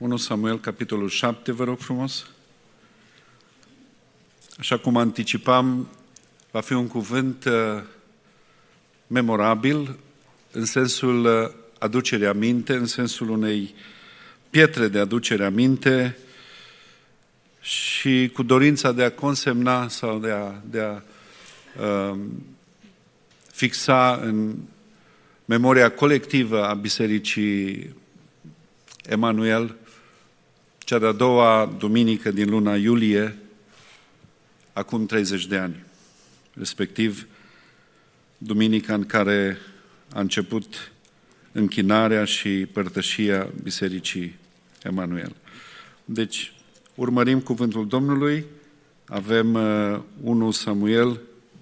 1 Samuel, capitolul 7, vă rog frumos. Așa cum anticipam, va fi un cuvânt memorabil, în sensul aducerii aminte, în sensul unei pietre de aducere aminte și cu dorința de a consemna sau de a fixa în memoria colectivă a Bisericii Emanuel, cea de-a doua duminică din luna iulie, acum 30 de ani, respectiv duminica în care a început închinarea și părtășia Bisericii Emanuel. Deci, urmărim cuvântul Domnului, avem 1 Samuel,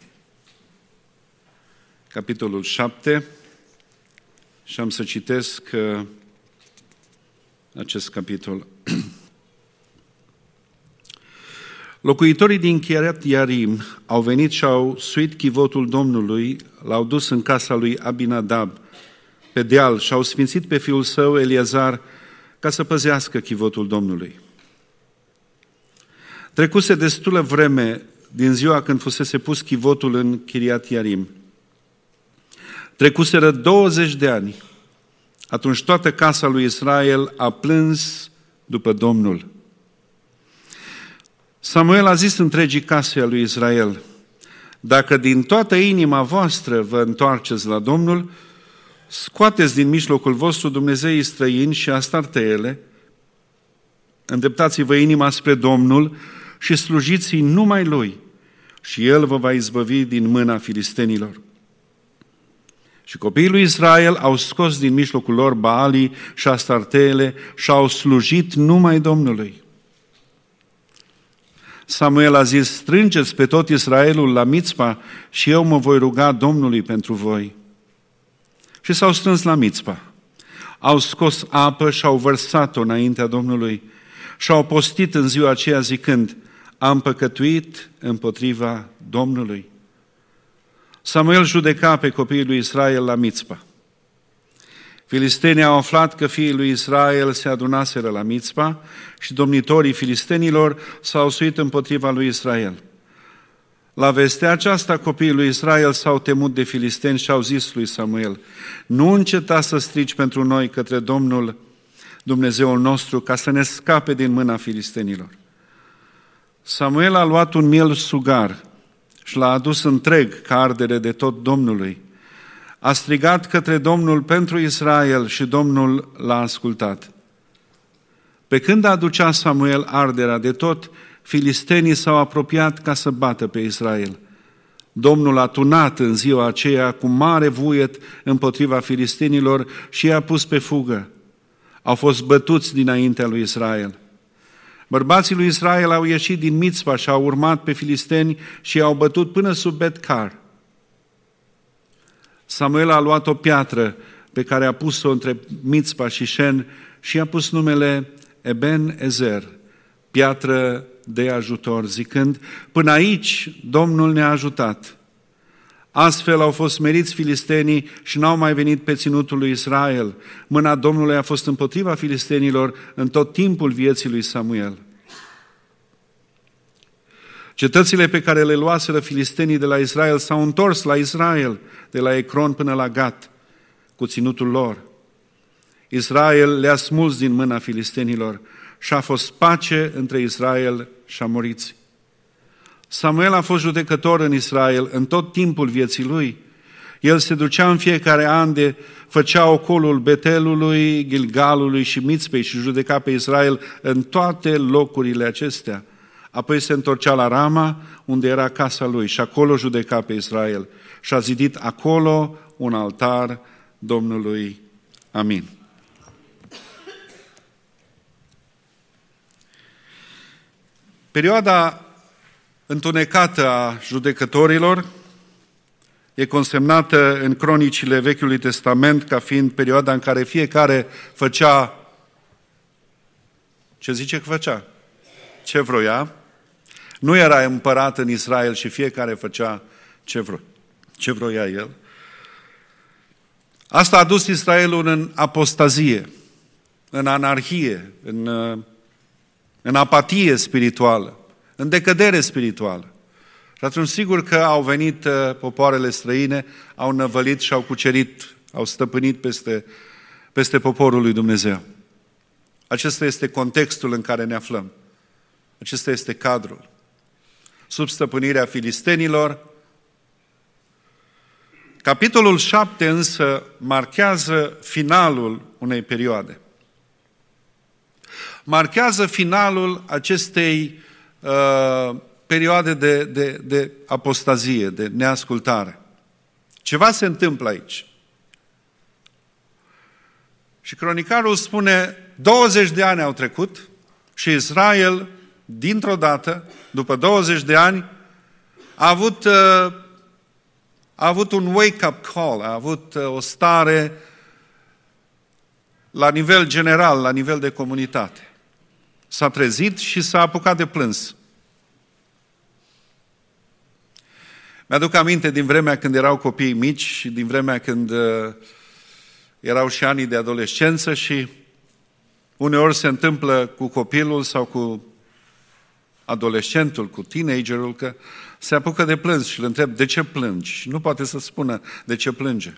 capitolul 7, și am să citesc acest capitol. Locuitorii din Chiriat Iarim au venit și au suit chivotul Domnului, l-au dus în casa lui Abinadab, pe deal, și au sfințit pe fiul său Eliazar ca să păzească chivotul Domnului. Trecuse destulă vreme din ziua când fusese pus chivotul în Chiriat Iarim. Trecuseră 20 de ani. Atunci toată casa lui Israel a plâns după Domnul. Samuel a zis întregii case a lui Israel: dacă din toată inima voastră vă întoarceți la Domnul, scoateți din mijlocul vostru dumnezeii străini și astarteele, îndreptați-vă inima spre Domnul și slujiți-i numai Lui, și El vă va izbăvi din mâna filistenilor. Și copiii lui Israel au scos din mijlocul lor Baalii și astarteele și au slujit numai Domnului. Samuel a zis: strângeți pe tot Israelul la Mițpa și eu mă voi ruga Domnului pentru voi. Și s-au strâns la Mițpa. Au scos apă și au vărsat-o înaintea Domnului și au postit în ziua aceea zicând: am păcătuit împotriva Domnului. Samuel judeca pe copiii lui Israel la Mițpa. Filistenii au aflat că fiii lui Israel se adunaseră la Mițpa și domnitorii filistenilor s-au suit împotriva lui Israel. La vestea aceasta, copiii lui Israel s-au temut de filisteni și au zis lui Samuel: nu înceta să strigi pentru noi către Domnul Dumnezeul nostru ca să ne scape din mâna filistenilor. Samuel a luat un miel sugar și l-a adus întreg ca ardere de tot Domnului. A strigat către Domnul pentru Israel și Domnul l-a ascultat. Pe când aducea Samuel arderea de tot, filistenii s-au apropiat ca să bată pe Israel. Domnul a tunat în ziua aceea cu mare vuiet împotriva filistenilor și i-a pus pe fugă. Au fost bătuți dinaintea lui Israel. Bărbații lui Israel au ieșit din Mițpa și au urmat pe filisteni și i-au bătut până sub Bet-car. Samuel a luat o piatră pe care a pus-o între Mițpa și Șen și i-a pus numele Eben-Ezer, piatră de ajutor, zicând: până aici Domnul ne-a ajutat. Astfel au fost smeriți filistenii și n-au mai venit pe ținutul lui Israel. Mâna Domnului a fost împotriva filistenilor în tot timpul vieții lui Samuel. Cetățile pe care le luaseră filistenii de la Israel s-au întors la Israel, de la Ecron până la Gat, cu ținutul lor. Israel le-a smuls din mâna filistenilor și a fost pace între Israel și amoriți. Samuel a fost judecător în Israel în tot timpul vieții lui. El se ducea în fiecare an făcea ocolul Betelului, Gilgalului și Mițpei și judeca pe Israel în toate locurile acestea. Apoi se întorcea la Rama, unde era casa lui, și acolo judeca pe Israel. Și a zidit acolo un altar Domnului. Amin. Perioada întunecată a judecătorilor e consemnată în cronicile Vechiului Testament ca fiind perioada în care fiecare făcea ce zice că făcea, ce vroia. Nu era împărat în Israel și fiecare făcea ce vroia el. Asta a dus Israelul în apostazie. în anarhie, în apatie spirituală, în decădere spirituală. Și atunci sigur că au venit popoarele străine, au năvălit și au cucerit, au stăpânit peste poporul lui Dumnezeu. Acesta este contextul în care ne aflăm. Acesta este cadrul. Sub stăpânirea filistenilor. Capitolul 7 însă marchează finalul unei perioade. Marchează finalul acestei perioade de apostazie, de neascultare. Ceva se întâmplă aici. Și cronicarul spune, 20 de ani au trecut și Israel, dintr-o dată, după 20 de ani, a avut un wake-up call, a avut o stare la nivel general, la nivel de comunitate. S-a trezit și s-a apucat de plâns. Mi-aduc aminte din vremea când erau copii mici și din vremea când erau și anii de adolescență și uneori se întâmplă cu copilul sau cu adolescentul, cu teenagerul, că se apucă de plâns și îl întreb, de ce plângi? Și nu poate să spună de ce plânge.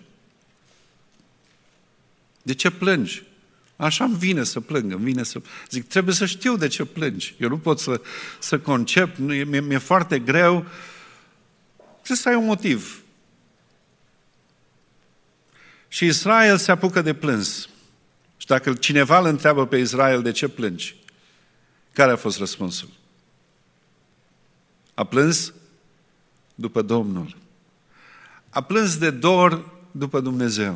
De ce plângi? Așa îmi vine să plâng, îmi vine să... Zic, trebuie să știu de ce plângi. Eu nu pot să concep, mi-e foarte greu. Trebuie să ai un motiv. Și Israel se apucă de plâns. Și dacă cineva îl întreabă pe Israel de ce plângi, care a fost răspunsul? A plâns după Domnul. A plâns de dor după Dumnezeu.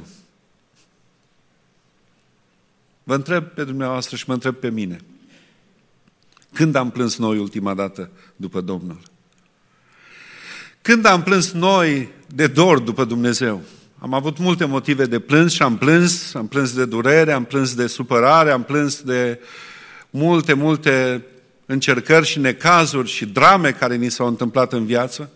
Vă întreb pe dumneavoastră și mă întreb pe mine. Când am plâns noi ultima dată după Domnul? Când am plâns noi de dor după Dumnezeu? Am avut multe motive de plâns și am plâns de durere, am plâns de supărare, am plâns de multe încercări și necazuri și drame care ni s-au întâmplat în viață.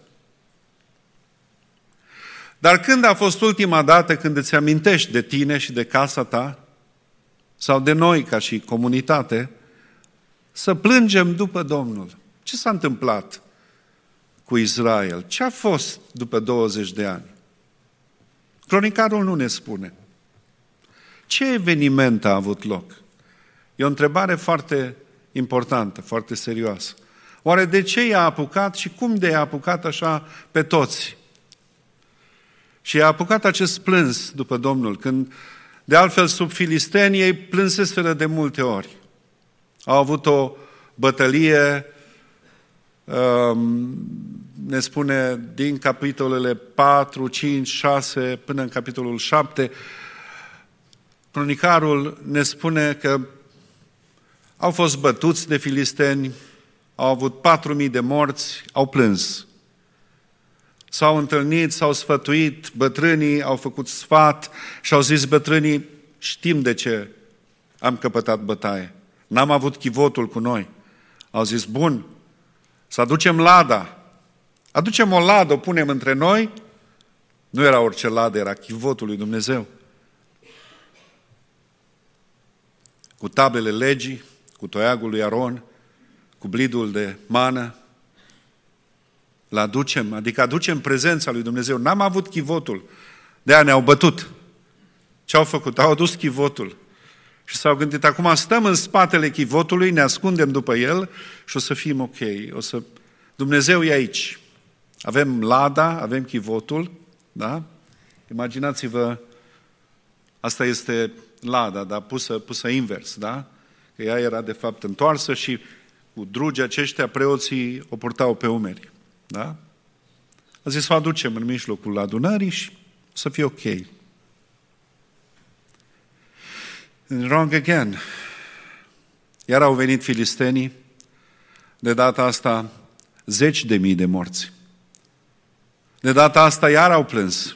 Dar când a fost ultima dată când îți amintești de tine și de casa ta, sau de noi ca și comunitate, să plângem după Domnul? Ce s-a întâmplat cu Israel? Ce a fost după 20 de ani? Cronicarul nu ne spune. Ce eveniment a avut loc? E o întrebare foarte importantă, foarte serioasă. Oare de ce i-a apucat și cum de i-a apucat așa pe toți? Și i-a apucat acest plâns după Domnul, când de altfel sub filisteni ei plânseseră de multe ori. Au avut o bătălie, ne spune din capitolele 4, 5, 6 până în capitolul 7, cronicarul ne spune că au fost bătuți de filisteni, au avut 4.000 de morți, au plâns. S-au întâlnit, s-au sfătuit, bătrânii au făcut sfat și au zis bătrânii, știm de ce am căpătat bătaie. N-am avut chivotul cu noi. Au zis, bun, să aducem lada. Aducem o ladă, o punem între noi. Nu era orice ladă, era chivotul lui Dumnezeu. Cu tablele legii, cu toiagul lui Aron, cu blidul de mană. L-aducem, adică aducem prezența lui Dumnezeu. N-am avut chivotul, de-aia ne-au bătut. Ce au făcut? Au adus chivotul. Și s-au gândit, acum stăm în spatele chivotului, ne ascundem după el și o să fim ok. Dumnezeu e aici. Avem lada, avem chivotul, da? Imaginați-vă, asta este lada, dar pusă invers, da? Că ea era de fapt întoarsă și cu drugi aceștia preoții o purtau pe umeri. Da? A zis să o aducem în mijlocul adunării și să fie ok. Wrong again. Iar au venit filistenii, de data asta 10.000 de morți. De data asta iar au plâns.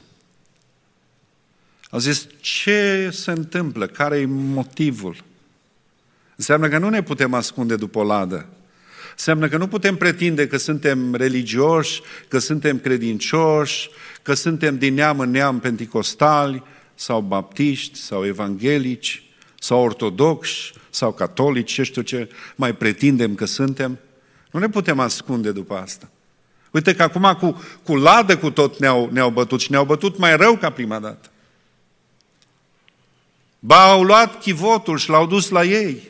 Au zis, ce se întâmplă? Care-i motivul? Înseamnă că nu ne putem ascunde după o ladă. Înseamnă că nu putem pretinde că suntem religioși, că suntem credincioși, că suntem din neam în neam penticostali sau baptiști sau evanghelici sau ortodoxi, sau catolici, ce știu ce mai pretindem că suntem. Nu ne putem ascunde după asta. Uite că acum cu ladă cu tot ne-au bătut și ne-au bătut mai rău ca prima dată. Ba, au luat chivotul și l-au dus la ei.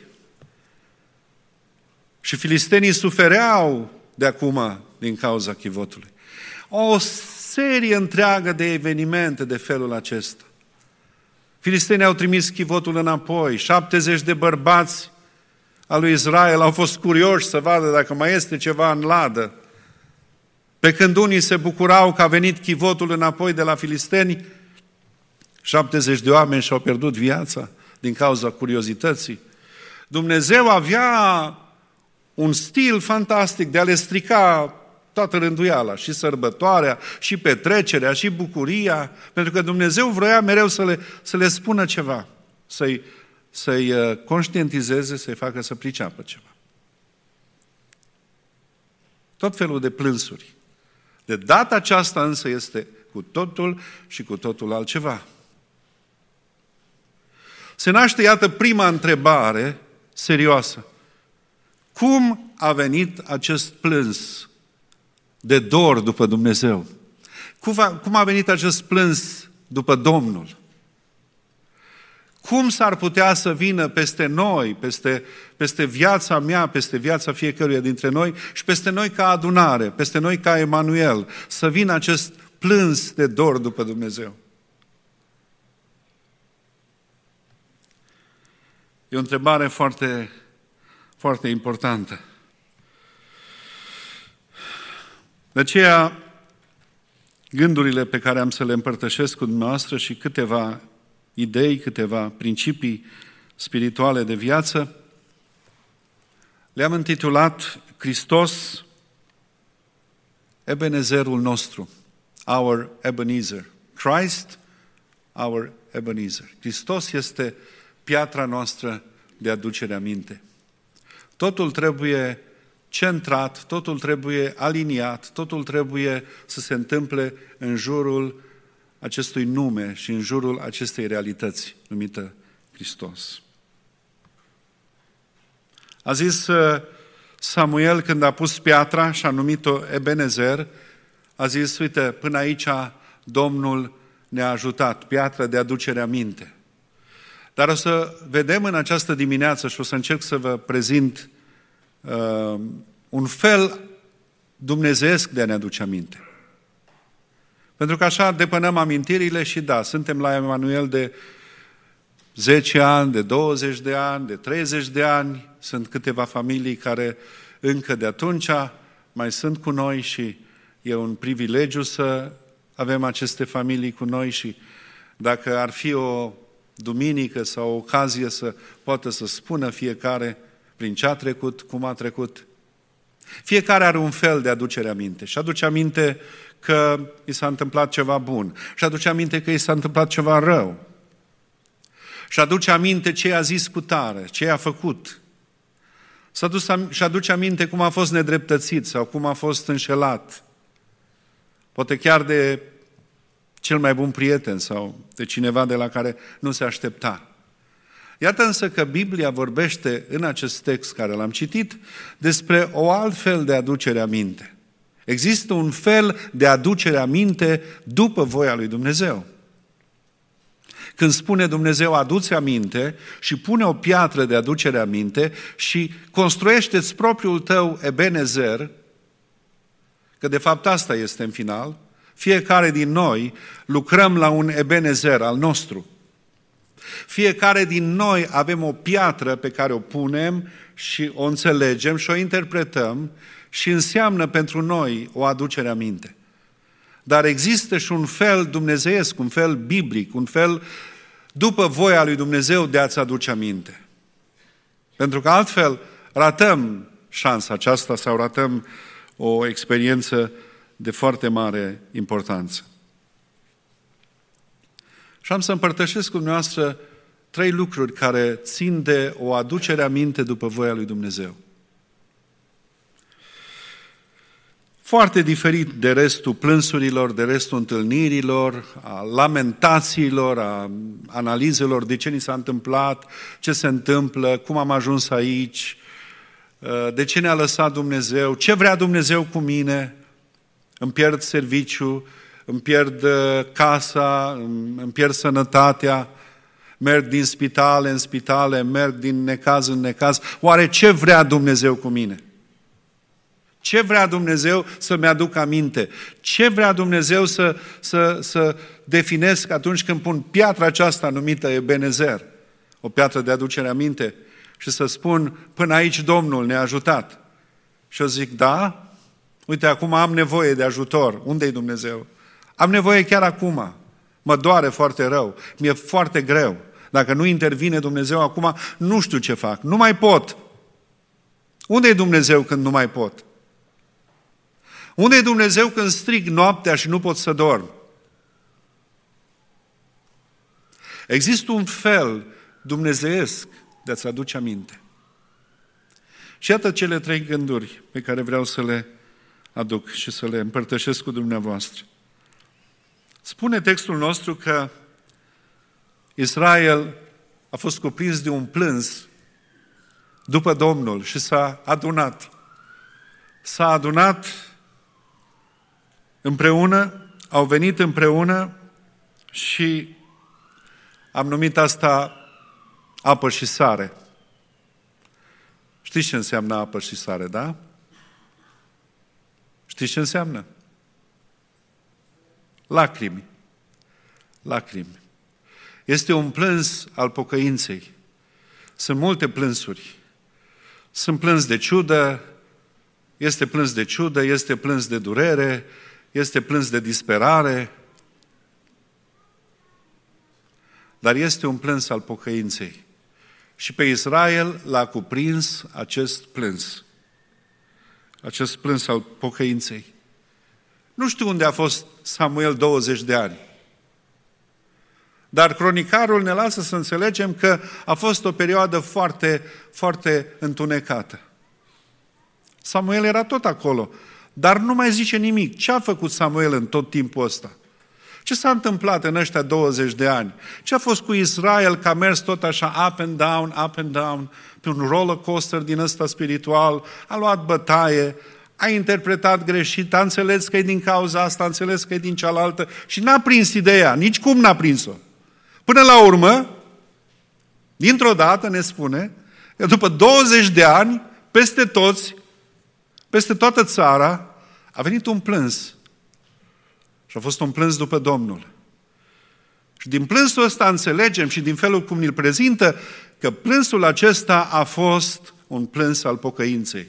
Și filistenii sufereau de acum din cauza chivotului. O serie întreagă de evenimente de felul acesta. Filistenii au trimis chivotul înapoi, 70 de bărbați al lui Israel au fost curioși să vadă dacă mai este ceva în ladă. Pe când unii se bucurau că a venit chivotul înapoi de la filisteni, 70 de oameni și-au pierdut viața din cauza curiozității. Dumnezeu avea un stil fantastic de a le strica toată rânduiala, și sărbătoarea, și petrecerea, și bucuria, pentru că Dumnezeu vroia mereu să le spună ceva, să-i conștientizeze, să-i facă să priceapă ceva. Tot felul de plânsuri. De data aceasta însă este cu totul și cu totul altceva. Se naște, iată, prima întrebare serioasă. Cum a venit acest plâns de dor după Dumnezeu? Cum a venit acest plâns după Domnul? Cum s-ar putea să vină peste noi, peste viața mea, peste viața fiecăruia dintre noi și peste noi ca adunare, peste noi ca Emanuel, să vină acest plâns de dor după Dumnezeu? E o întrebare foarte, foarte importantă. De aceea, gândurile pe care am să le împărtășesc cu dumneavoastră și câteva idei, câteva principii spirituale de viață, le-am intitulat Hristos, Ebenezerul nostru, our Ebenezer. Christ, our Ebenezer. Hristos este piatra noastră de aducere aminte. Totul trebuie centrat, totul trebuie aliniat, totul trebuie să se întâmple în jurul acestui nume și în jurul acestei realități numită Hristos. A zis Samuel când a pus piatra și a numit-o Ebenezer, a zis, uite, până aici Domnul ne-a ajutat, piatra de aducere aminte. Dar o să vedem în această dimineață și o să încerc să vă prezint un fel dumnezeiesc de a ne aduce aminte. Pentru că așa depănăm amintirile și da, suntem la Emanuel de 10 ani, de 20 de ani, de 30 de ani. Sunt câteva familii care încă de atunci mai sunt cu noi și e un privilegiu să avem aceste familii cu noi și dacă ar fi o duminică sau o ocazie să poată să spună fiecare prin ce a trecut, cum a trecut. Fiecare are un fel de aducere aminte și aduce aminte că i s-a întâmplat ceva bun și aduce aminte că i s-a întâmplat ceva rău și aduce aminte ce a zis cu tare, ce a făcut și aduce aminte cum a fost nedreptățit sau cum a fost înșelat, poate chiar de cel mai bun prieten sau de cineva de la care nu se aștepta. Iată însă că Biblia vorbește în acest text care l-am citit despre o altfel de aducere aminte. Există un fel de aducere aminte după voia lui Dumnezeu. Când spune Dumnezeu adu-ți aminte și pune o piatră de aducere aminte și construiește-ți propriul tău Ebenezer, că de fapt asta este în final, fiecare din noi lucrăm la un Ebenezer al nostru. Fiecare din noi avem o piatră pe care o punem și o înțelegem și o interpretăm și înseamnă pentru noi o aducere aminte. Dar există și un fel dumnezeiesc, un fel biblic, un fel după voia lui Dumnezeu de a-ți aduce aminte. Pentru că altfel ratăm șansa aceasta sau ratăm o experiență de foarte mare importanță. Și am să împărtășesc cu dumneavoastră 3 lucruri care țin de o aducere aminte după voia lui Dumnezeu. foarte diferit de restul plânsurilor, de restul întâlnirilor, a lamentațiilor, a analizelor de ce ni s-a întâmplat, ce se întâmplă, cum am ajuns aici, de ce ne-a lăsat Dumnezeu, ce vrea Dumnezeu cu mine, îmi pierd serviciu, îmi pierd casa, îmi pierd sănătatea, merg din spitale în spitale, merg din necaz în necaz. Oare ce vrea Dumnezeu cu mine? Ce vrea Dumnezeu să-mi aduc aminte? Ce vrea Dumnezeu să definesc atunci când pun piatra aceasta numită Ebenezer, o piatră de aducere aminte, și să spun, până aici Domnul ne-a ajutat. Și eu zic, da, uite, acum am nevoie de ajutor. Unde-i Dumnezeu? Am nevoie chiar acum. Mă doare foarte rău. Mi-e foarte greu. Dacă nu intervine Dumnezeu acum, nu știu ce fac. Nu mai pot. Unde-i Dumnezeu când nu mai pot? Unde-i Dumnezeu când strig noaptea și nu pot să dorm? Există un fel dumnezeiesc de a-ți aduce aminte. Și iată cele 3 gânduri pe care vreau să le aduc și să le împărtășesc cu dumneavoastră. Spune textul nostru că Israel a fost cuprins de un plâns după Domnul și s-a adunat. S-a adunat împreună, au venit împreună și am numit asta apă și sare. Știți ce înseamnă apă și sare, da? Știți ce înseamnă? Lacrimi. Lacrimi. Este un plâns al pocăinței. Sunt multe plânsuri. Sunt plâns de ciudă, este plâns de ciudă, este plâns de durere, este plâns de disperare, dar este un plâns al pocăinței. Și pe Israel l-a cuprins acest plâns al pocăinței. Nu știu unde a fost Samuel 20 de ani, dar cronicarul ne lasă să înțelegem că a fost o perioadă foarte, foarte întunecată. Samuel era tot acolo, dar nu mai zice nimic. Ce a făcut Samuel în tot timpul ăsta? Ce s-a întâmplat în ăștia 20 de ani? Ce a fost cu Israel că a mers tot așa up and down, pe un roller coaster din ăsta spiritual, a luat bătaie, a interpretat greșit, a înțeles că e din cauza asta, a înțeles că e din cealaltă și n-a prins ideea, nici cum n-a prins-o. Până la urmă, dintr-o dată ne spune că după 20 de ani, peste toată țara, a venit un plâns. Și a fost un plâns după Domnul. Și din plânsul ăsta înțelegem și din felul cum ne-l prezintă că plânsul acesta a fost un plâns al pocăinței.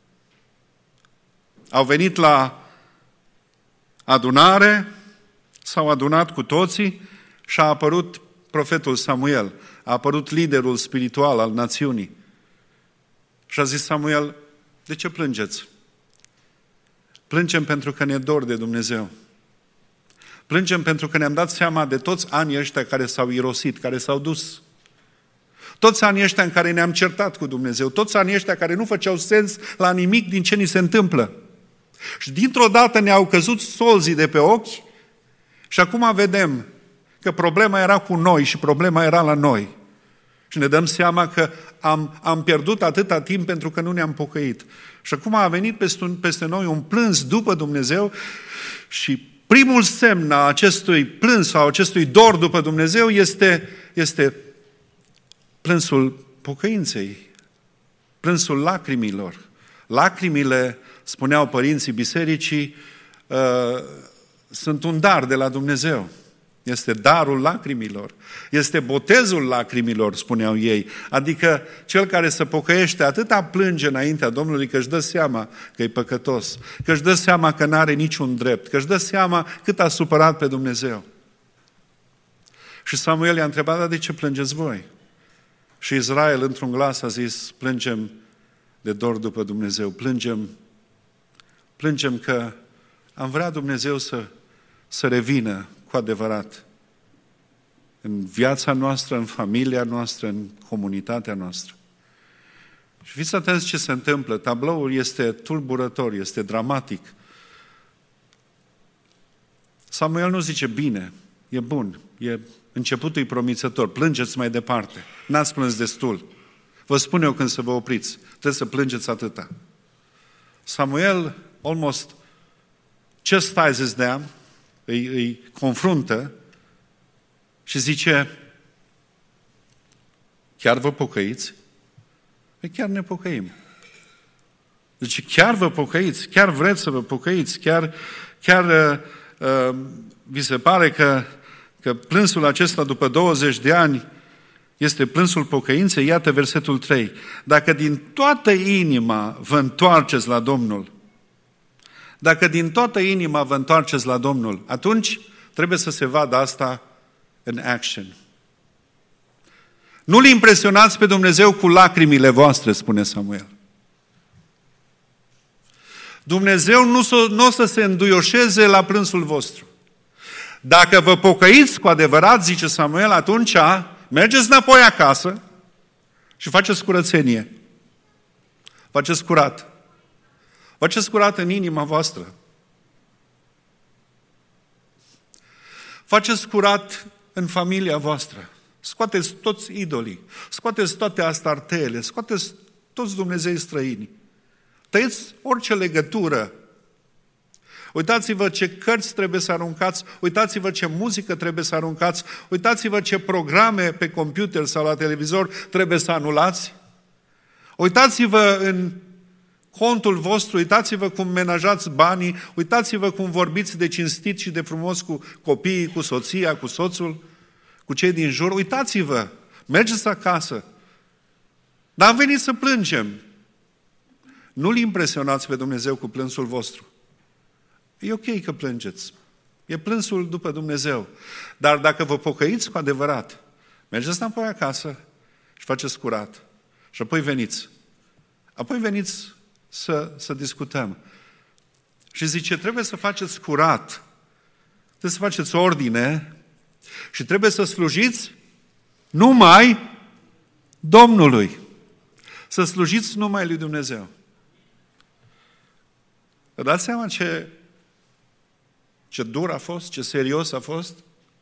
Au venit la adunare, s-au adunat cu toții și a apărut profetul Samuel, a apărut liderul spiritual al națiunii. Și a zis Samuel, de ce plângeți? Plângem pentru că ne dor de Dumnezeu. Plângem pentru că ne-am dat seama de toți anii ăștia care s-au irosit, care s-au dus. Toți anii ăștia în care ne-am certat cu Dumnezeu, toți anii ăștia care nu făceau sens la nimic din ce ni se întâmplă. Și dintr-o dată ne-au căzut solzii de pe ochi și acum vedem că problema era cu noi și problema era la noi. Și ne dăm seama că am pierdut atâta timp pentru că nu ne-am pocăit. Și acum a venit peste noi un plâns după Dumnezeu și primul semn a acestui plâns sau acestui dor după Dumnezeu este plânsul pocăinței, plânsul lacrimilor. Lacrimile, spuneau părinții bisericii, sunt un dar de la Dumnezeu. Este darul lacrimilor. Este botezul lacrimilor, spuneau ei. Adică cel care se pocăiește atâta plânge înaintea Domnului că își dă seama că e păcătos, că își dă seama că n-are niciun drept, că își dă seama cât a supărat pe Dumnezeu. Și Samuel i-a întrebat, dar de ce plângeți voi? Și Israel, într-un glas, a zis, plângem de dor după Dumnezeu, plângem că am vrea Dumnezeu să revină cu adevărat în viața noastră, în familia noastră, în comunitatea noastră. Și fiți atenți ce se întâmplă. Tabloul este tulburător, este dramatic. Samuel nu zice, bine, e bun, începutul e promițător, plângeți mai departe, n-ați plâns destul. Vă spun eu când să vă opriți, trebuie să plângeți atâta. Samuel, almost chastises them, îi confruntă și zice, chiar vă pocăiți? Păi chiar ne pocăim. Deci chiar vă pocăiți, chiar vreți să vă pocăiți, chiar vi se pare că plânsul acesta după 20 de ani este plânsul pocăinței? Iată versetul 3. Dacă din toată inima vă întoarceți la Domnul, dacă din toată inima vă întoarceți la Domnul, atunci trebuie să se vadă asta în action. Nu-L impresionați pe Dumnezeu cu lacrimile voastre, spune Samuel. Dumnezeu nu o să se înduioșeze la plânsul vostru. Dacă vă pocăiți cu adevărat, zice Samuel, atunci mergeți înapoi acasă și faceți curățenie. Faceți curat. Faceți curat în inima voastră. Faceți curat în familia voastră. Scoateți toți idolii, scoateți toate astartele, scoateți toți Dumnezei străini. Tăieți orice legătură. Uitați-vă ce cărți trebuie să aruncați, uitați-vă ce muzică trebuie să aruncați, uitați-vă ce programe pe computer sau la televizor trebuie să anulați. Uitați-vă în contul vostru, uitați-vă cum menajați banii, uitați-vă cum vorbiți de cinstit și de frumos cu copiii, cu soția, cu soțul, cu cei din jur. Uitați-vă, mergeți acasă. Dar am venit să plângem. Nu-L impresionați pe Dumnezeu cu plânsul vostru. E ok că plângeți. E plânsul după Dumnezeu. Dar dacă vă pocăiți cu adevărat, mergeți înapoi acasă și faceți curat. Și apoi veniți. Apoi veniți să discutăm. Și zice, trebuie să faceți curat. Trebuie să faceți ordine și trebuie să slujiți numai Domnului. Să slujiți numai lui Dumnezeu. Vă dați seama ce dur a fost, ce serios a fost?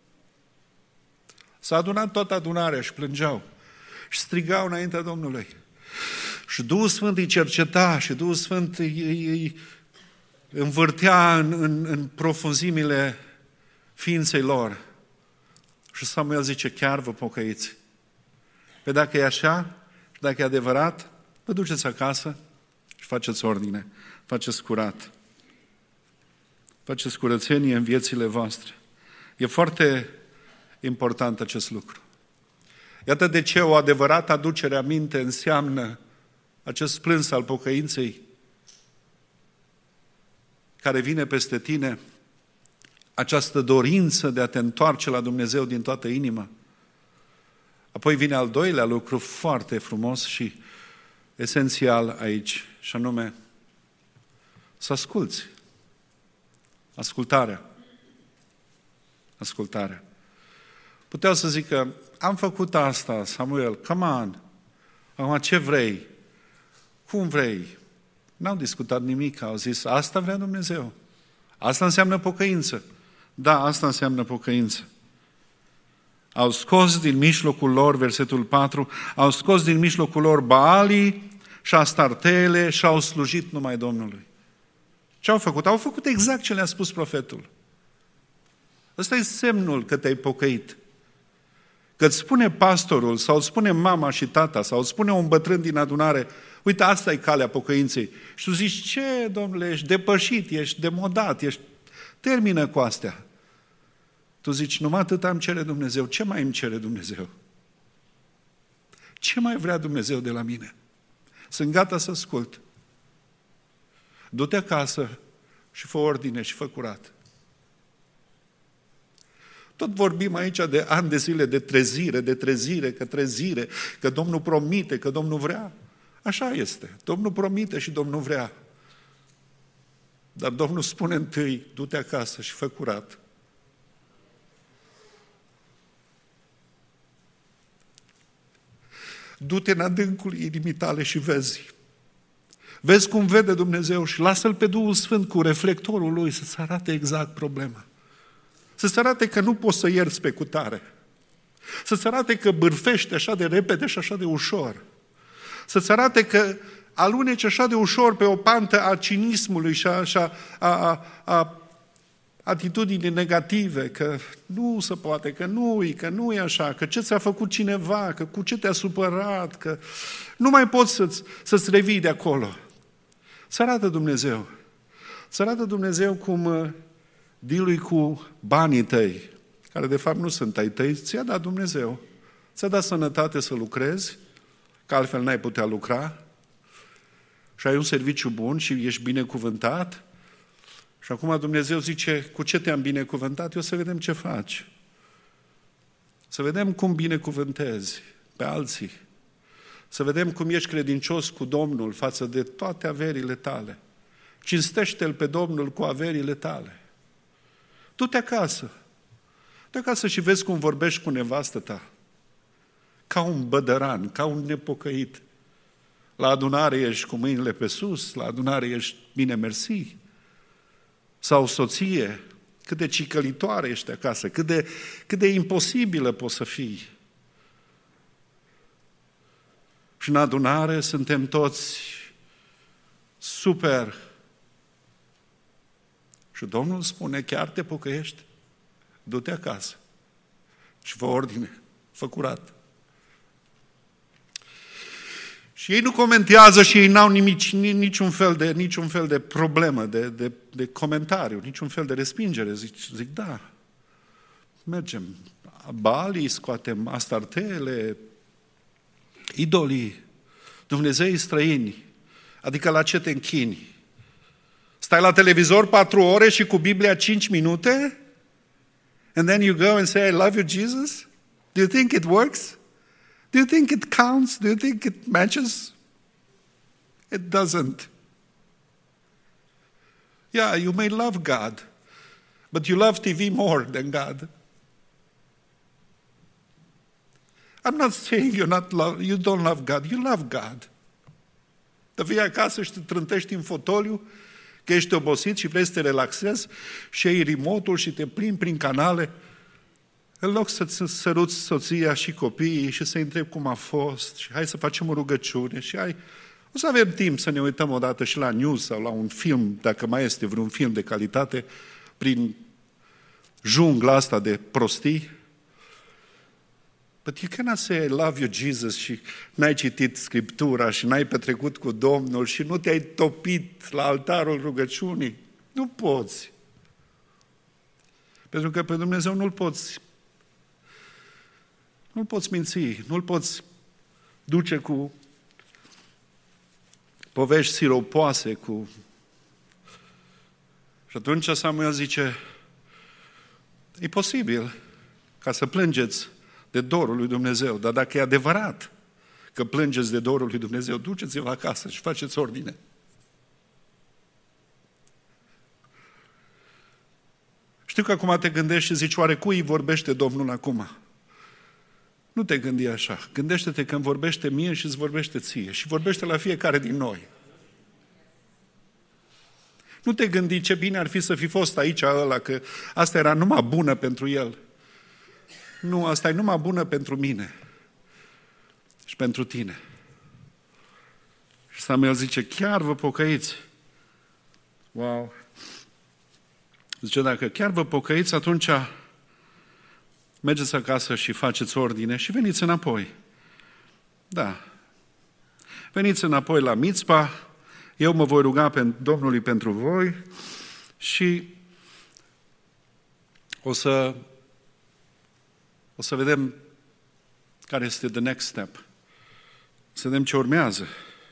S-a adunat toată adunarea și plângeau și strigau înaintea Domnului. Și Duhul Sfânt îi cerceta și Duhul Sfânt îi învârtea în profunzimile ființei lor. Și Samuel zice, chiar vă pocăiți. Pe dacă e așa, și dacă e adevărat, vă duceți acasă și faceți ordine, faceți curat. Faceți curățenie în viețile voastre. E foarte important acest lucru. Iată de ce o adevărată aducere aminte înseamnă acest plâns al pocăinței care vine peste tine, această dorință de a te întoarce la Dumnezeu din toată inima. Apoi vine al doilea lucru foarte frumos și esențial aici, și anume să asculți. Ascultarea. Ascultarea. Puteau să zică, am făcut asta, Samuel, come on. Acum ce vrei? Cum vrei? N-au discutat nimic, au zis, asta vrea Dumnezeu. Asta înseamnă pocăință. Da, asta înseamnă pocăință. Au scos din mijlocul lor, versetul 4, au scos din mijlocul lor Baalii și Astartele și au slujit numai Domnului. Ce au făcut? Au făcut exact ce le-a spus profetul. Ăsta e semnul că te-ai pocăit. Că îți spune pastorul, sau îți spune mama și tata, sau îți spune un bătrân din adunare, uite, asta e calea pocăinței. Și tu zici, ce, domnule, ești depășit, ești demodat, termină cu astea. Tu zici, numai atât îmi cere Dumnezeu. Ce mai îmi cere Dumnezeu? Ce mai vrea Dumnezeu de la mine? Sunt gata să ascult. Du-te acasă și fă ordine și fă curat. Tot vorbim aici de ani de zile de trezire, că Domnul promite, că Domnul vrea. Așa este. Domnul promite și Domnul vrea. Dar Domnul spune întâi, du-te acasă și fă curat. Du-te în adâncul inimii tale și vezi. Vezi cum vede Dumnezeu și lasă-L pe Duhul Sfânt cu reflectorul Lui să-ți arate exact problema. Să-ți arate că nu poți să ierți pe cutare. Să-ți arate că bârfești așa de repede și așa de ușor. Să-ți arate că aluneci așa de ușor pe o pantă a cinismului și a atitudini negative, că nu se poate, că nu e așa, că ce ți-a făcut cineva, că cu ce te-a supărat, că nu mai poți să-ți revii de acolo. Să arată Dumnezeu. Să arată Dumnezeu cum deal-ui cu banii tăi, care de fapt nu sunt ai tăi, ți-a dat Dumnezeu. Ți-a dat sănătate să lucrezi, că altfel n-ai putea lucra, și ai un serviciu bun și ești binecuvântat. Și acum Dumnezeu zice, cu ce te-am binecuvântat? Eu să vedem ce faci. Să vedem cum binecuvântezi pe alții. Să vedem cum ești credincios cu Domnul față de toate averile tale. Cinstește-L pe Domnul cu averile tale. Du-te acasă. Du-te acasă și vezi cum vorbești cu nevastă ta. Ca un bădăran, ca un nepocăit. La adunare ești cu mâinile pe sus, la adunare ești bine mersi. Sau soție, cât de cicălitoare ești acasă, cât de imposibilă poți să fii. Și în adunare suntem toți super. Și Domnul spune, chiar te pocăiești? Du-te acasă și fă ordine, fă curat. Și ei nu comentează și ei n-au niciun fel de problemă, de comentariu, niciun fel de respingere. Zic da, mergem. Balii, scoatem astartele, idolii, Dumnezeii străini, adică la ce te închini? Stai la televizor 4 ore și cu Biblia 5 minute? And then you go and say, I love you, Jesus? Do you think it works? Do you think it counts? Do you think it matches? It doesn't. Yeah, you may love God, but you love TV more than God. I'm not saying you don't love God. You love God. Te vii acasă și te trântești în fotoliu, că ești obosit și vrei să te relaxezi și iei remote-ul și te plimbi prin canale, în loc să-ți săruți soția și copiii și să-i întrebi cum a fost și hai să facem o rugăciune și o să avem timp să ne uităm odată și la news sau la un film, dacă mai este vreun film de calitate, prin jungla asta de prostii. But you cannot say, I love you, Jesus, și n-ai citit Scriptura și n-ai petrecut cu Domnul și nu te-ai topit la altarul rugăciunii. Nu poți. Pentru că pe Dumnezeu nu-L poți minți, nu-L poți duce cu povești siropoase, Și atunci Samuel zice, e posibil ca să plângeți de dorul lui Dumnezeu, dar dacă e adevărat că plângeți de dorul lui Dumnezeu, duceți-vă acasă și faceți ordine. Știu că acum te gândești și zici, oare cui vorbește Domnul acum? Nu te gândi așa. Gândește-te că îmi vorbește mie și îți vorbește ție. Și vorbește la fiecare din noi. Nu te gândi ce bine ar fi să fi fost aici ăla, că asta era numai bună pentru el. Nu, asta e numai bună pentru mine și pentru tine. Și Samuel zice, chiar vă pocăiți? Wow! Zice, dacă chiar vă pocăiți, atunci mergeți acasă și faceți ordine și veniți înapoi. Da. Veniți înapoi la Mitzpa, eu mă voi ruga Domnului pentru voi și o să vedem care este the next step. Să vedem ce urmează.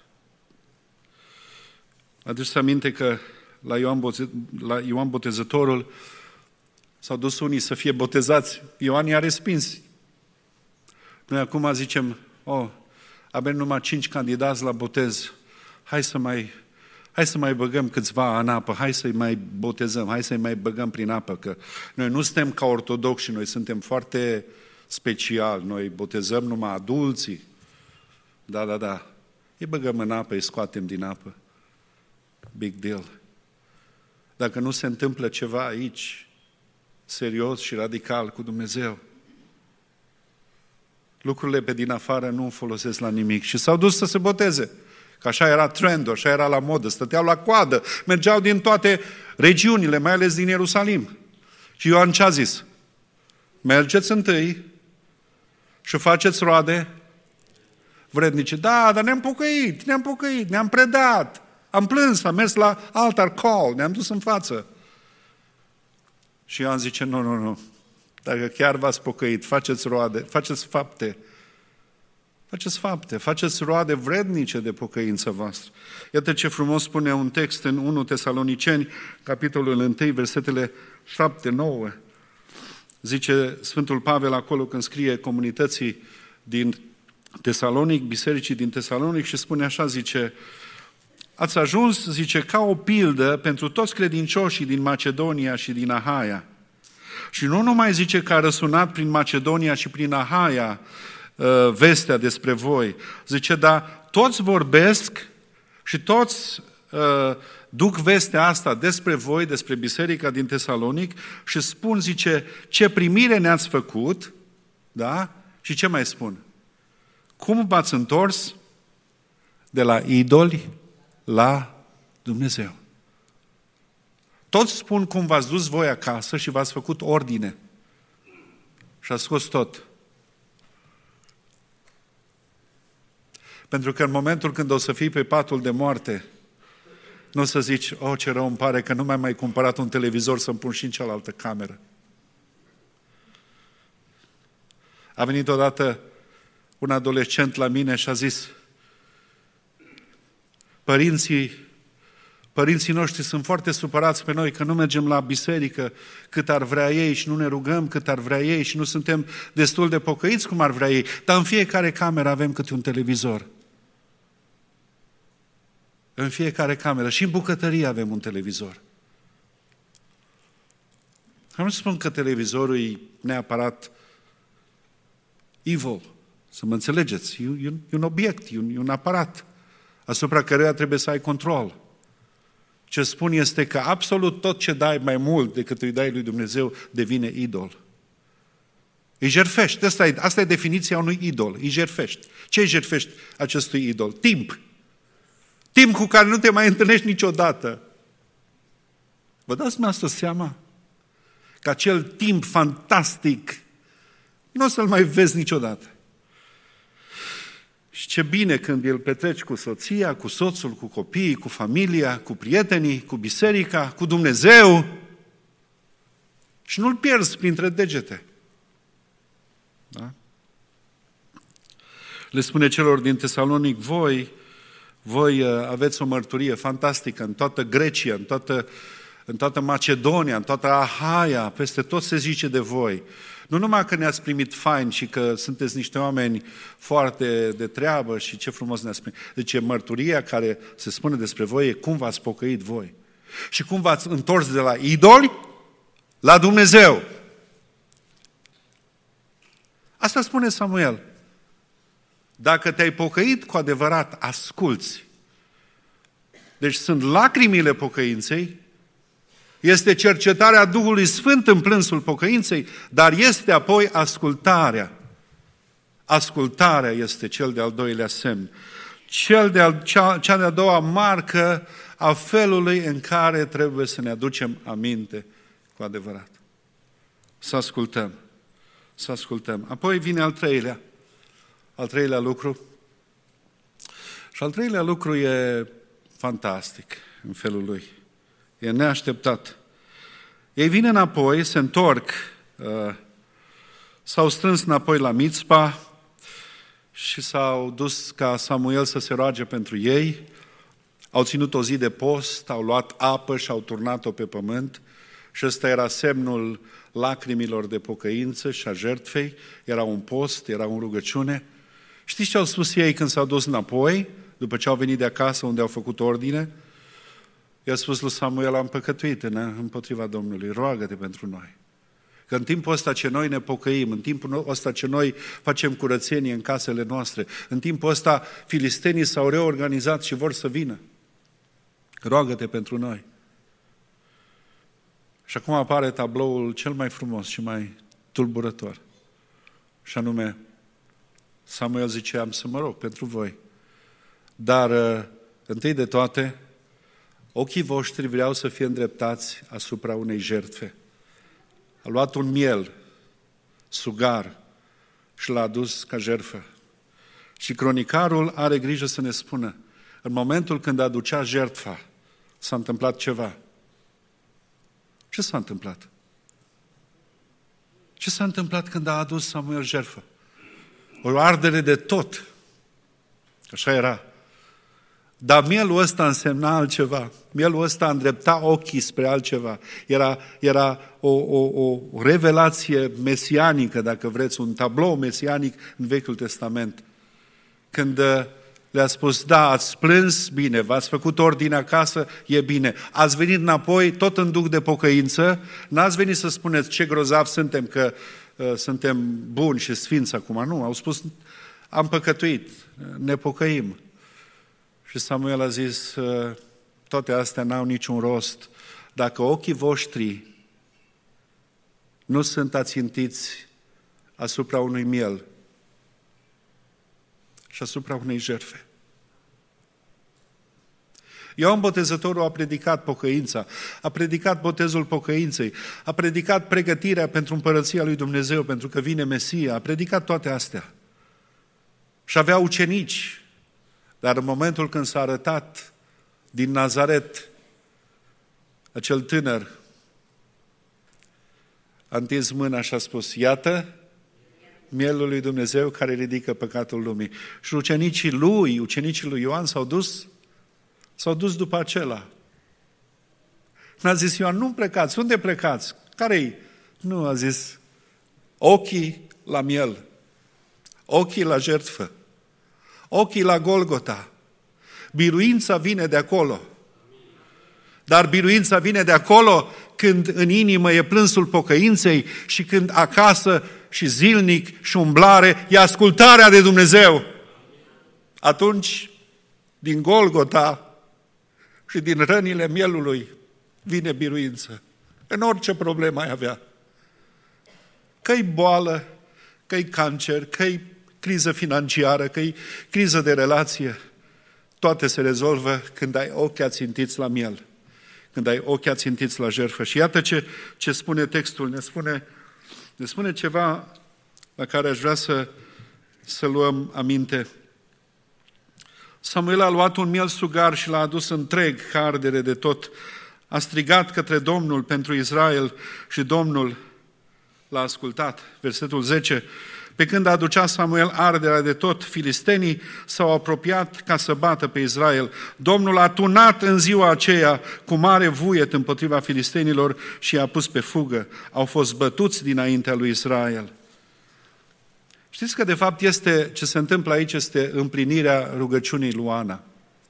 Aduceți aminte că la Ioan Botezătorul s-au dus unii să fie botezați. Ioan i-a respins. Noi acum zicem, avem numai 5 candidați la botez. Hai să mai băgăm câțiva în apă, hai să-i mai botezăm, hai să-i mai băgăm prin apă, că noi nu suntem ca ortodoxi, noi suntem foarte special, noi botezăm numai adulții. Da. Îi băgăm în apă, îi scoatem din apă. Big deal. Dacă nu se întâmplă ceva aici, serios și radical cu Dumnezeu. Lucrurile pe din afară nu folosesc la nimic. Și s-au dus să se boteze. Că așa era trendul, așa era la modă. Stăteau la coadă, mergeau din toate regiunile, mai ales din Ierusalim. Și Ioan ce a zis? Mergeți întâi și faceți roade vrednice. Da, dar ne-am pocăit, ne-am predat, am plâns, am mers la altar call, ne-am dus în față. Și Ioan zice, nu, dacă chiar v-ați pocăit, faceți roade, faceți fapte, faceți roade vrednice de pocăință voastră. Iată ce frumos spune un text în 1 Tesaloniceni, capitolul 1, versetele 7-9. Zice Sfântul Pavel acolo când scrie comunității din Tesalonic, bisericii din Tesalonic și spune așa, zice, ați ajuns, zice, ca o pildă pentru toți credincioșii din Macedonia și din Ahaia. Și nu numai zice că a răsunat prin Macedonia și prin Ahaia vestea despre voi. Zice, dar toți vorbesc și toți duc vestea asta despre voi, despre biserica din Tesalonic și spun, zice, ce primire ne-ați făcut, da? Și ce mai spun? Cum v-ați întors de la idoli la Dumnezeu? Toți spun cum v-ați dus voi acasă și v-ați făcut ordine. Și a scos tot. Pentru că în momentul când o să fii pe patul de moarte, nu o să zici, ce rău îmi pare că nu mi-am mai cumpărat un televizor să-mi pun și în cealaltă cameră. A venit odată un adolescent la mine și a zis, părinții noștri sunt foarte supărați pe noi că nu mergem la biserică cât ar vrea ei și nu ne rugăm cât ar vrea ei și nu suntem destul de pocăiți cum ar vrea ei, dar în fiecare cameră avem câte un televizor. În fiecare cameră și în bucătărie avem un televizor. Nu spun că televizorul e neapărat evil, să mă înțelegeți, e un obiect, e un aparat asupra căruia trebuie să ai control. Ce spun este că absolut tot ce dai mai mult decât îi dai lui Dumnezeu devine idol. Îi jertfești. Asta e definiția unui idol. Îi jertfești. Ce îi jertfești acestui idol? Timp. Timp cu care nu te mai întâlnești niciodată. Vă dați asta seama? Că acel timp fantastic nu o să-l mai vezi niciodată. Și ce bine când îl petreci cu soția, cu soțul, cu copiii, cu familia, cu prietenii, cu biserica, cu Dumnezeu și nu-l pierzi printre degete. Da? Le spune celor din Tesalonic, voi aveți o mărturie fantastică în toată Grecia, în toată Macedonia, în toată Ahaia, peste tot se zice de voi. Nu numai că ne-ați primit fain și că sunteți niște oameni foarte de treabă și ce frumos ne-ați primit. Deci mărturia care se spune despre voi e cum v-ați pocăit voi. Și cum v-ați întors de la idoli la Dumnezeu. Asta spune Samuel. Dacă te-ai pocăit cu adevărat, asculți. Deci sunt lacrimile pocăinței, este cercetarea Duhului Sfânt în plânsul pocăinței, dar este apoi ascultarea. Ascultarea este cel de-al doilea semn. Cea de-a doua marcă a felului în care trebuie să ne aducem aminte cu adevărat. Să ascultăm. Să ascultăm. Apoi vine al treilea lucru. Și al treilea lucru e fantastic în felul lui. E neașteptat. Ei vin înapoi, se întorc, s-au strâns înapoi la Mitzpa și s-au dus ca Samuel să se roage pentru ei. Au ținut o zi de post, au luat apă și au turnat-o pe pământ și ăsta era semnul lacrimilor de pocăință și a jertfei. Era un post, era o rugăciune. Știți ce au spus ei când s-au dus înapoi, după ce au venit de acasă unde au făcut ordine? I-a spus lui Samuel, am păcătuit împotriva Domnului, roagă-te pentru noi. Că în timpul ăsta ce noi ne pocăim, în timpul ăsta ce noi facem curățenie în casele noastre, în timpul ăsta filistenii s-au reorganizat și vor să vină. Roagă-te pentru noi. Și acum apare tabloul cel mai frumos și mai tulburător. Și anume, Samuel zice, am să mă rog pentru voi. Dar, întâi de toate, ochii voștri vreau să fie îndreptați asupra unei jertfe. A luat un miel, sugar, și l-a adus ca jertfă. Și cronicarul are grijă să ne spună, în momentul când aducea jertfa, s-a întâmplat ceva. Ce s-a întâmplat? Ce s-a întâmplat când a adus Samuel jertfă? O ardere de tot. Așa era. Dar mielul ăsta însemna altceva. Mielul ăsta îndrepta ochii spre altceva. Era o revelație mesianică, dacă vreți, un tablou mesianic în Vechiul Testament. Când le-a spus, da, ați plâns, bine, v-ați făcut ordine acasă, e bine. Ați venit înapoi, tot în duc de pocăință, n-ați venit să spuneți ce grozavi suntem, că suntem buni și sfinți acum. Nu, au spus, am păcătuit, ne pocăim. Și Samuel a zis, toate astea n-au niciun rost. Dacă ochii voștri nu sunt ațintiți asupra unui miel și asupra unei jertfe. Ioan Botezătorul a predicat pocăința, a predicat botezul pocăinței, a predicat pregătirea pentru împărăția lui Dumnezeu, pentru că vine Mesia, a predicat toate astea. Și avea ucenici, dar în momentul când s-a arătat din Nazaret, acel tânăr a întins mâna și a spus, iată, mielul lui Dumnezeu care ridică păcatul lumii. Și ucenicii lui Ioan s-au dus după acela. N-a zis Ioan, nu plecați, unde plecați? Care-i? Nu, a zis, ochii la miel, ochii la jertfă, ochii la Golgota. Biruința vine de acolo. Dar biruința vine de acolo când în inimă e plânsul pocăinței și când acasă și zilnic și umblare e ascultarea de Dumnezeu. Atunci, din Golgota și din rănile mielului vine biruință. În orice problemă ai avea. Că-i boală, că-i cancer, că-i criză financiară, că-i criză de relație, toate se rezolvă când ai ochii ațintiți la miel, când ai ochii ațintiți la jertfă. Și iată ce spune textul, ne spune ceva la care aș vrea să luăm aminte. Samuel a luat un miel sugar și l-a adus întreg ca ardere de tot. A strigat către Domnul pentru Israel și Domnul l-a ascultat. Versetul 10. Pe când aducea Samuel arderea de tot, filistenii s-au apropiat ca să bată pe Israel. Domnul a tunat în ziua aceea cu mare vuiet împotriva filistenilor și i-a pus pe fugă. Au fost bătuți dinaintea lui Israel. Știți că de fapt ce se întâmplă aici este împlinirea rugăciunii lui Ana.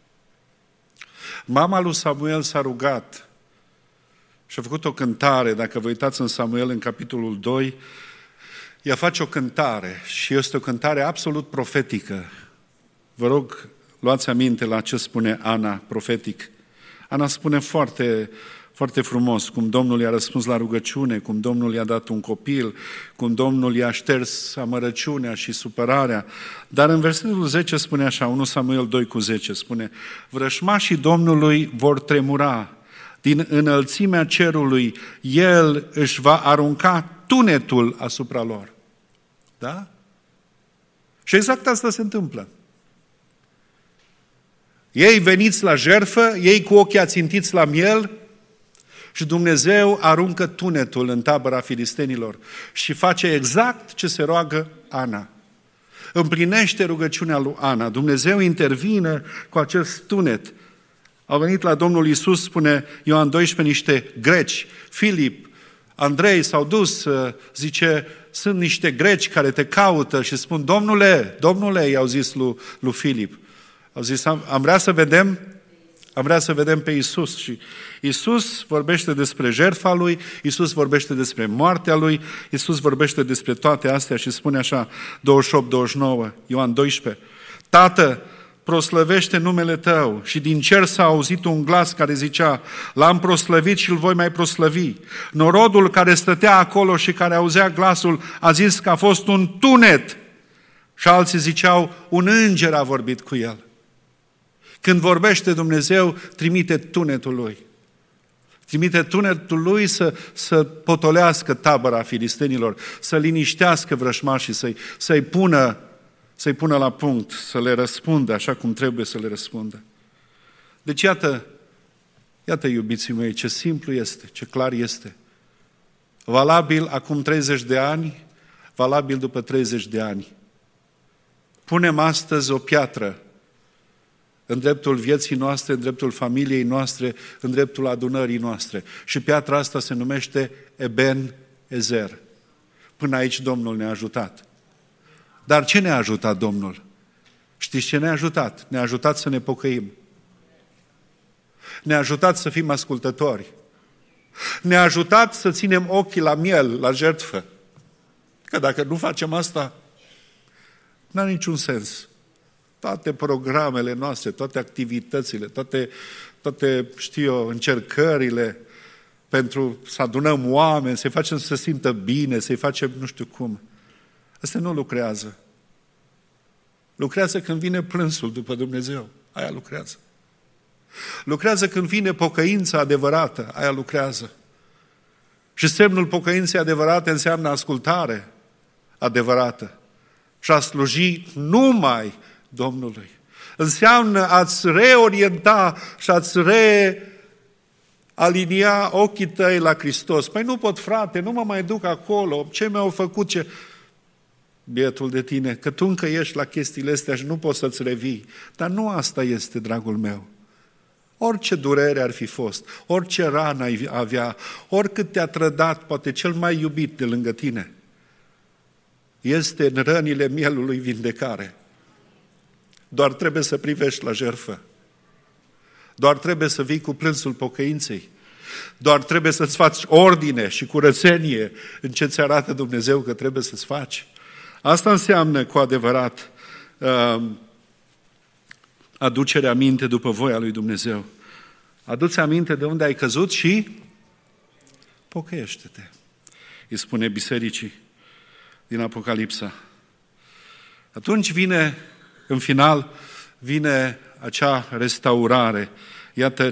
Mama lui Samuel s-a rugat și a făcut o cântare, dacă vă uitați în Samuel în capitolul 2, ea face o cântare și este o cântare absolut profetică. Vă rog, luați aminte la ce spune Ana, profetic. Ana spune foarte, foarte frumos cum Domnul i-a răspuns la rugăciune, cum Domnul i-a dat un copil, cum Domnul i-a șters amărăciunea și supărarea. Dar în versetul 10 spune așa, 1 Samuel 2:10, spune, vrășmașii Domnului vor tremura, din înălțimea cerului El își va arunca tunetul asupra lor. Da? Și exact asta se întâmplă. Ei veniți la jertfă, ei cu ochii ațintiți la miel și Dumnezeu aruncă tunetul în tabăra filistenilor și face exact ce se roagă Ana. Împlinește rugăciunea lui Ana. Dumnezeu intervine cu acest tunet. Au venit la Domnul Iisus, spune Ioan 12, niște greci, Filip, Andrei s-au dus, zice, sunt niște greci care te caută și spun, Domnule, i-au zis lui Filip. Au zis, am vrea să vedem pe Iisus. Și Iisus vorbește despre jertfa Lui, Iisus vorbește despre moartea Lui, Iisus vorbește despre toate astea și spune așa, 28-29, Ioan 12, Tată, proslăvește numele Tău. Și din cer s-a auzit un glas care zicea, L-am proslăvit și îl voi mai proslăvi. Norodul care stătea acolo și care auzea glasul a zis că a fost un tunet. Și alții ziceau, un înger a vorbit cu el. Când vorbește Dumnezeu, trimite tunetul Lui. Trimite tunetul Lui să potolească tabăra filistenilor, să liniștească vrășmașii, să-i pună la punct, să le răspundă așa cum trebuie să le răspundă. Deci iată, iubiții mei, ce simplu este, ce clar este. Valabil acum 30 de ani, valabil după 30 de ani. Punem astăzi o piatră în dreptul vieții noastre, în dreptul familiei noastre, în dreptul adunării noastre. Și piatra asta se numește Eben Ezer. Până aici Domnul ne-a ajutat. Dar ce ne-a ajutat Domnul? Știți ce ne-a ajutat? Ne-a ajutat să ne pocăim. Ne-a ajutat să fim ascultători. Ne-a ajutat să ținem ochii la miel, la jertfă. Că dacă nu facem asta, n-are niciun sens. Toate programele noastre, toate activitățile, toate încercările pentru să adunăm oameni, să-i facem să se simtă bine, să-i facem nu știu cum. Astea nu lucrează. Lucrează când vine plânsul după Dumnezeu. Aia lucrează. Lucrează când vine pocăința adevărată. Aia lucrează. Și semnul pocăinței adevărate înseamnă ascultare adevărată. Și a sluji numai Domnului. Înseamnă a-ți reorienta și a-ți realinia ochii tăi la Hristos. Păi nu pot, frate, nu mă mai duc acolo. Ce mi-au făcut? Bietul de tine, că tu încă ești la chestiile astea și nu poți să-ți revii. Dar nu asta este, dragul meu. Orice durere ar fi fost, orice rană ai avea, oricât te-a trădat, poate cel mai iubit de lângă tine, este în rănile mielului vindecare. Doar trebuie să privești la jertfă. Doar trebuie să vii cu plânsul pocăinței. Doar trebuie să-ți faci ordine și curățenie în ce ți arată Dumnezeu că trebuie să-ți faci. Asta înseamnă cu adevărat aducerea aminte după voia lui Dumnezeu. Adu-ți aminte de unde ai căzut și pocăiește-te. Îi spune bisericii din Apocalipsa. Atunci vine, în final, vine acea restaurare. Iată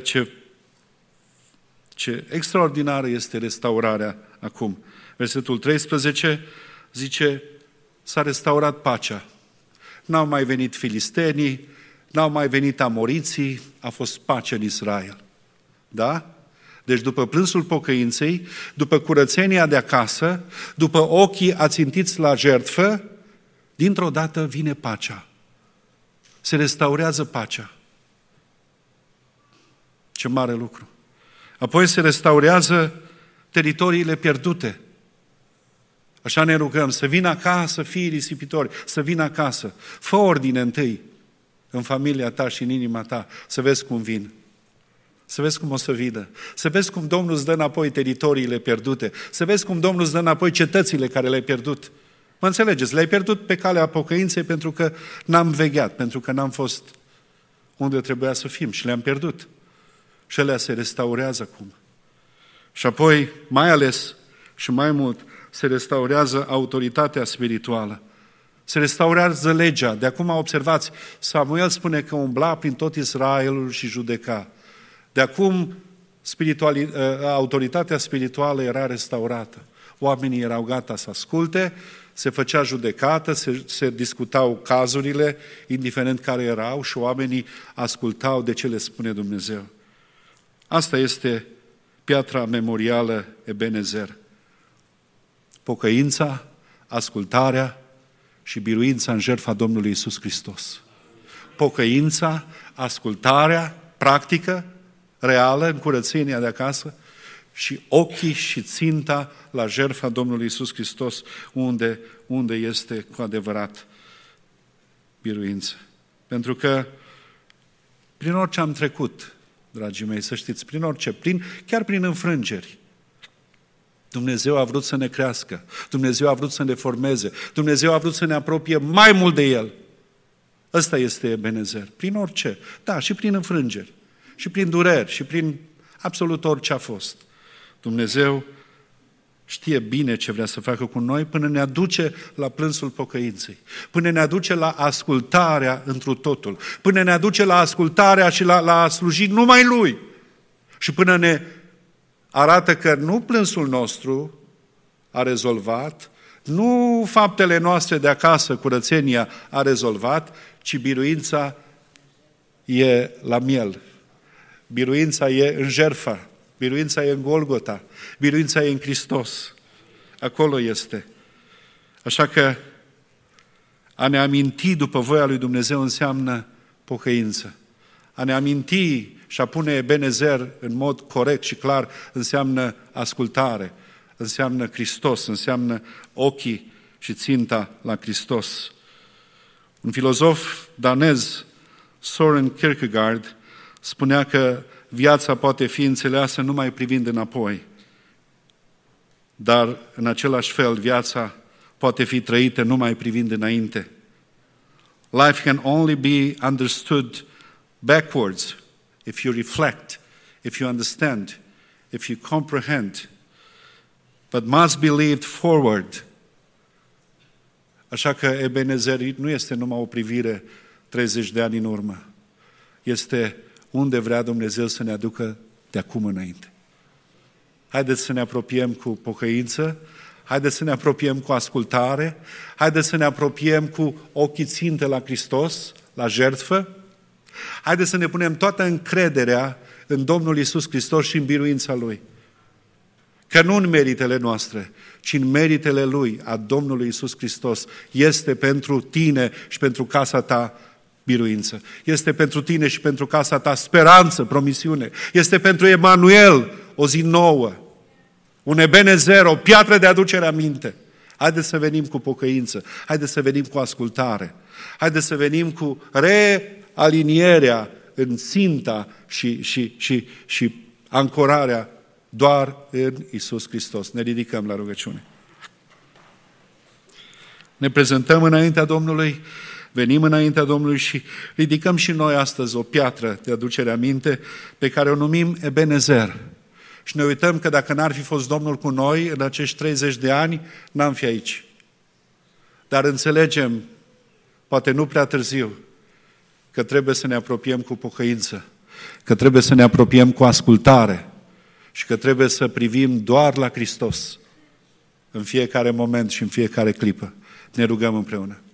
ce extraordinară este restaurarea acum. Versetul 13 zice, s-a restaurat pacea. N-au mai venit filistenii, n-au mai venit amoriții, a fost pace în Israel. Da? Deci după plânsul pocăinței, după curățenia de acasă, după ochii ațintiți la jertfă, dintr-o dată vine pacea. Se restaurează pacea. Ce mare lucru! Apoi se restaurează teritoriile pierdute. Așa ne rugăm, să vină acasă fiii risipitori, să vină acasă. Fă ordine întâi în familia ta și în inima ta, să vezi cum vin. Să vezi cum o să vină. Să vezi cum Domnul îți dă înapoi teritoriile pierdute. Să vezi cum Domnul îți dă înapoi cetățile care le-ai pierdut. Mă înțelegeți? Le-ai pierdut pe calea pocăinței pentru că n-am vegheat, pentru că n-am fost unde trebuia să fim și le-am pierdut. Și alea se restaurează acum. Și apoi, mai ales și mai mult, se restaurează autoritatea spirituală. Se restaurează legea. De acum observați, Samuel spune că umbla prin tot Israelul și judeca. De acum autoritatea spirituală era restaurată. Oamenii erau gata să asculte, se făcea judecată, se discutau cazurile, indiferent care erau, și oamenii ascultau de ce le spune Dumnezeu. Asta este piatra memorială Eben Ezer. Pocăința, ascultarea și biruința în jertfa Domnului Iisus Hristos. Pocăința, ascultarea practică, reală, în curățenia de acasă, și ochii și ținta la jertfa Domnului Iisus Hristos, unde este cu adevărat biruință. Pentru că prin orice am trecut, dragii mei, să știți, prin orice, chiar prin înfrângeri, Dumnezeu a vrut să ne crească, Dumnezeu a vrut să ne formeze, Dumnezeu a vrut să ne apropie mai mult de El. Ăsta este Ebenezer. Prin orice. Da, și prin înfrângeri. Și prin dureri. Și prin absolut orice a fost. Dumnezeu știe bine ce vrea să facă cu noi până ne aduce la plânsul pocăinței. Până ne aduce la ascultarea întru totul. Până ne aduce la ascultarea și la a sluji numai Lui. Și până ne arată că nu plânsul nostru a rezolvat, nu faptele noastre de acasă, curățenia a rezolvat, ci biruința e la miel. Biruința e în jertfa. Biruința e în Golgota. Biruința e în Hristos. Acolo este. Așa că a ne aminti după voia lui Dumnezeu înseamnă pocăință. A ne aminti și a pune Ebenezer în mod corect și clar înseamnă ascultare, înseamnă Hristos, înseamnă ochii și ținta la Hristos. Un filozof danez, Søren Kierkegaard, spunea că viața poate fi înțeleasă numai privind înapoi, dar în același fel viața poate fi trăită numai privind înainte. Life can only be understood backwards if you reflect, if you understand, if you comprehend, but must be lived forward. Așa că Ebenezer nu este numai o privire 30 de ani în urmă. Este unde vrea Dumnezeu să ne aducă de acum înainte. Haideți să ne apropiem cu pocăință, haideți să ne apropiem cu ascultare, haideți să ne apropiem cu ochii ținte la Hristos, la jertfă, haideți să ne punem toată încrederea în Domnul Iisus Hristos și în biruința Lui. Că nu în meritele noastre, ci în meritele Lui, a Domnului Iisus Hristos, este pentru tine și pentru casa ta biruință. Este pentru tine și pentru casa ta speranță, promisiune. Este pentru Emanuel o zi nouă, un Ebenezer, o piatră de aducere aminte. Haideți să venim cu pocăință, haideți să venim cu ascultare, haideți să venim cu realinierea în ținta și ancorarea doar în Iisus Hristos. Ne ridicăm la rugăciune. Ne prezentăm înaintea Domnului, venim înaintea Domnului și ridicăm și noi astăzi o piatră de aducere aminte pe care o numim Ebenezer. Și ne uităm că dacă n-ar fi fost Domnul cu noi în acești 30 de ani, n-am fi aici. Dar înțelegem, poate nu prea târziu, că trebuie să ne apropiem cu pocăință, că trebuie să ne apropiem cu ascultare și că trebuie să privim doar la Hristos în fiecare moment și în fiecare clipă. Ne rugăm împreună.